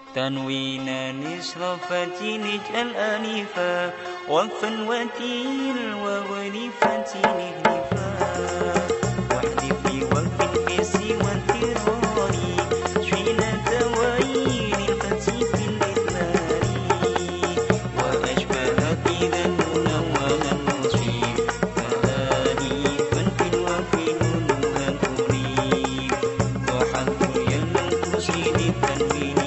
تنوينا نسر فتنج الأنفا وقفا وتيل وغرفة نهنفا واحذف لي وقف في سوى التراري حين توين الفتي في الإثمار وأشبه إذا منونا المصيب فهاني فانفل وفي نونها تريب وحذف يلم تسيد التنوين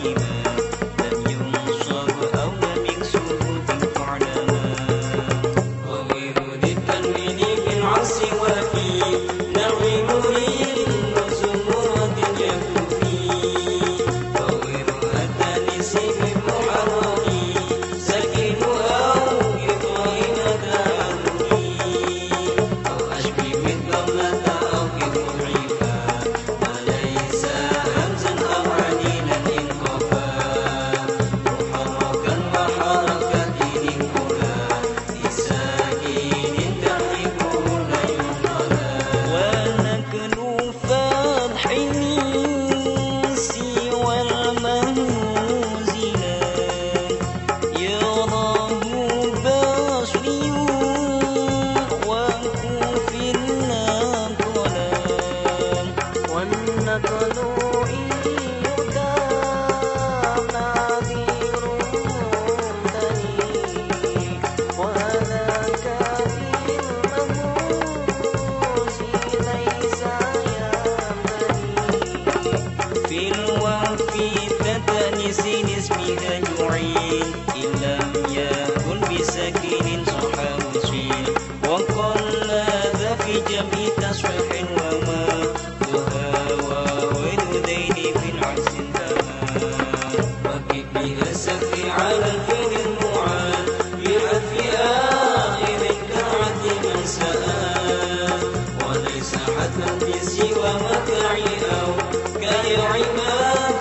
اسمها جعين إن لم يكن بسكين صح وسين وقل ذا في جمع تصحيح وما تهاوى وذين في العكس تمام وكب بها السفي على الفعل المعان بعرف آخر كعد من سآل وليس حتما بسوى متاعي أو كالعماد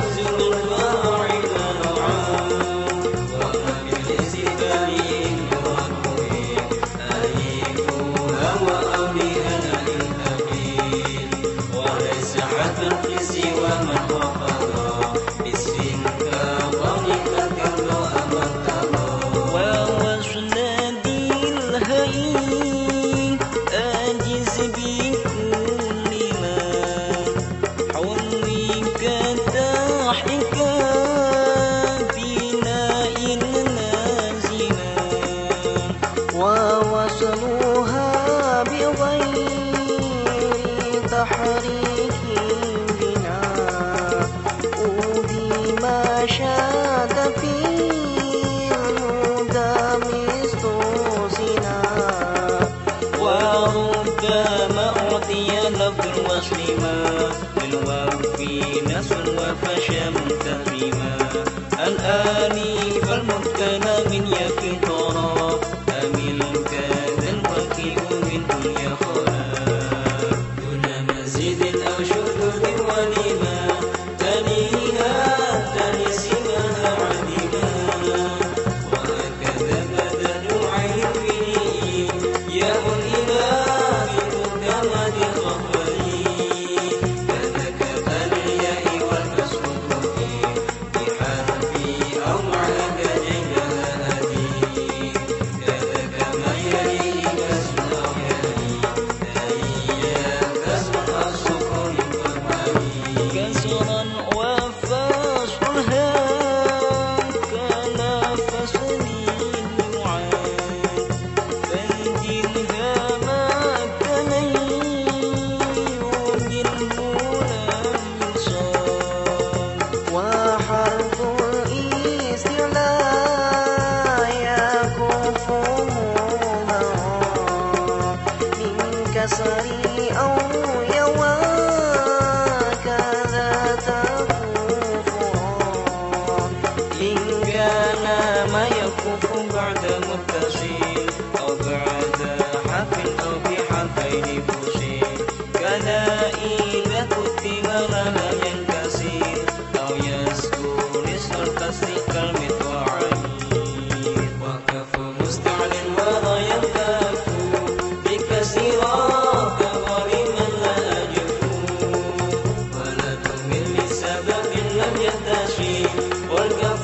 ووصلوها بغير تحريك بنا أودي ما شاد في الهدى مستوسنا وربما أعطي لفظ الوصل ما للواو في نسل وفشى منتظما الآني فالمبتلى من يفي طراب أمل كذا الوكيل من دنيا خلاف دون مزيد أو شذوذ ولما تليها تنسمها عدما وهكذا بدل عين فيه ياء الإله كمد خفري كذاك فالياء والمسروق بحرفي أو معك جيبها هدي كذاك ما يلي كسر يلي تهيا كسر السكون فمالي كسرا وفصلها كان فصلي معاد فانجلها ما وحرف الاستعلاء يكف مضمرا من كسر أو يوى كذا تكفرا إن كان ما يكف بعد متصل أو بعد حرف أو بحرفين فصل كذا إذا كتب لها ينكسر أو يسكن اسم الكسر كالمطاعين وكف مستعل ولا ينكف بكسرا كظالما لا أجف ولا تمل لسبب لم ينتشر والكف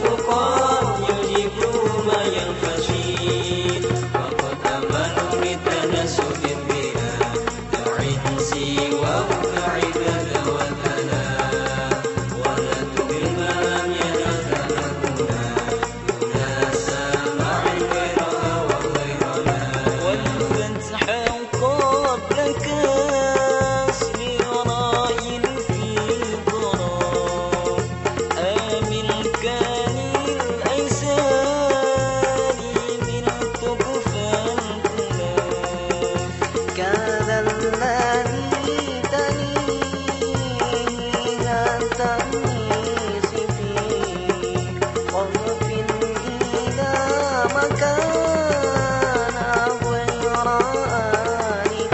التأنيس في وظف إذا ما كان غير آلف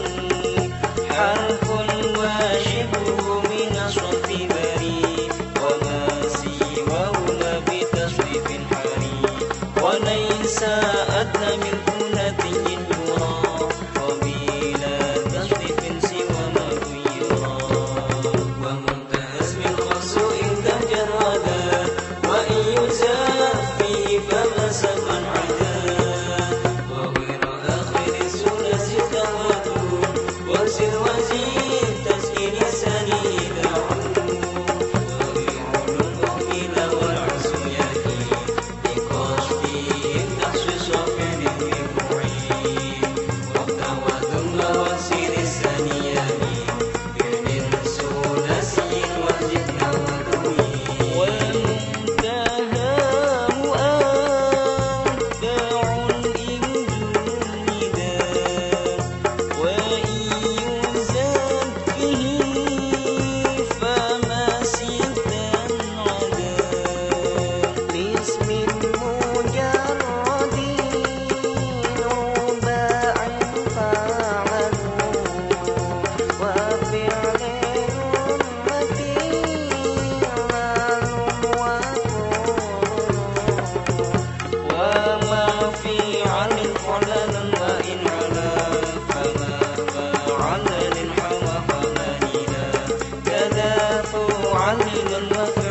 حرف وشبه من الصرف بريء وما سواهما بتصريف حري وليس أدنى من ثلاثي يرى وبلا تصريف سوى ما غيرا ومنتهى اسم الخاص إن تجردا وإن يزاد فيه فما سبعا عدا وغير آخر الثلاث تواتر وزد وزيد تسكين سنيد وغير المؤمن والعز يأتي بقصدهم تخصيص فعل بفعيل وتواتم وسير الثانيان فعل ثلاثي وزد وتويل ومنتهى مؤدع إن جندا وإن يزاد فيه فما ستا عدا باسم مجرد رباع فاعلوا وفعل وما في عن فعلا وإن علا فما فعل حوى فمانيلا كذا فعل وفعل